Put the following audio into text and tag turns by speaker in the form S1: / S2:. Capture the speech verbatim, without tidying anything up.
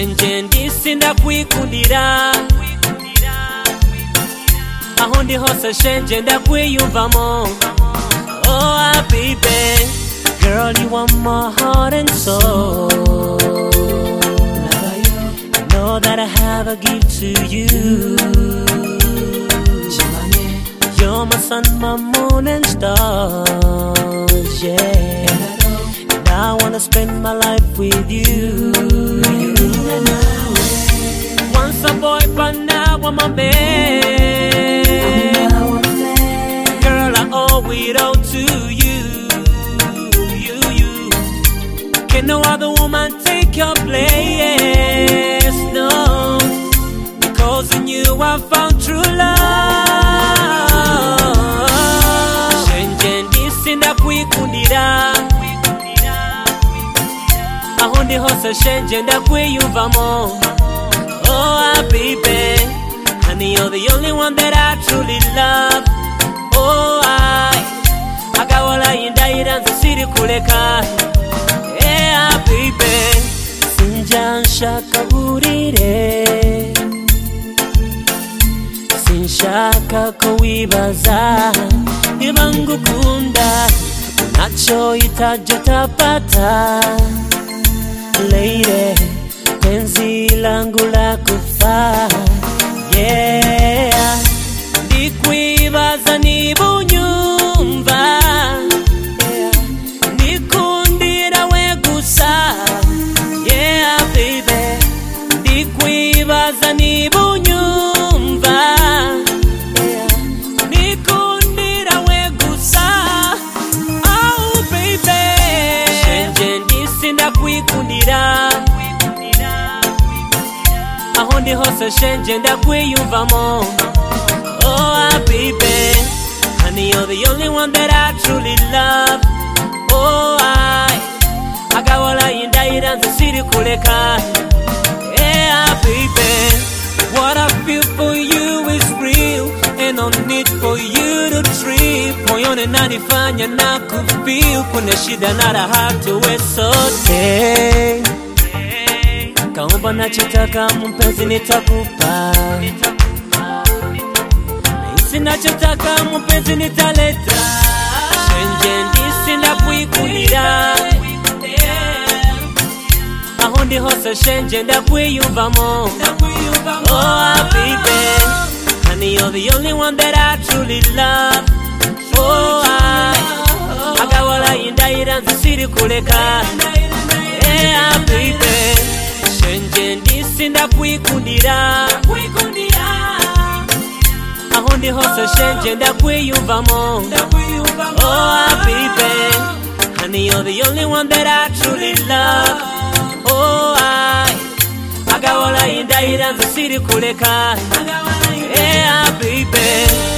S1: Shenje ndisinda kwikundira aho ndi hose shenje ndakwiyumvamo. Oh baby, girl you want my heart and soul. You know that I have a gift to you. You're my sun, my moon and stars, yeah. And I wanna spend my life with you. Once a boy, but now I'm a man. Girl, I owe it all to you. You, you. Can no other woman take your place? No, because in you I found true love. Aho ndi hose shenje ndakwiyumvamo. Oh baby, honey you're the only one that I truly love. Oh I agawala indahira nzisiri kuleka. Yeah baby, sinja nshaka burire, sinshaka ko wibaza niba ngukunda nacho itaje tapata. Lady, penzi langu la kufa, yeah. Ndikwibaza niba unyumva, yeah. Ndikundira we gusa, yeah baby. Ndikwibaza niba unyumva, yeah. Ndikundira we gusa, oh baby. Shenje ndisinda kwikundira aho ndi hose shenje ndakwiyumvamo. Oh baby, honey you're the only one that I truly love. Oh I agawala indahira nzisiri kuleka. Yeah baby, what I feel for you is real, and no need for you to trip. Moyoni nanifanya na kufeel kuna shida na raha tuwe sote. Kaomba nachotaka mpenzi nitakupa, nahisi nachotaka mpenzi nitaleta. Shenje ndisinda kwikundira aho ndi hose shenje ndakwiyumvamo. Oh baby, honey you're the only one that I truly love. Oh I agawala indahira nzisiri kuleka. Yeah baby, shenje ndisinda kwikundira aho ndi hose shenje ndakwiyumvamo. Oh baby, honey you're the only one that I truly love. Oh I agawala indahira nzisiri kuleka. Yeah baby.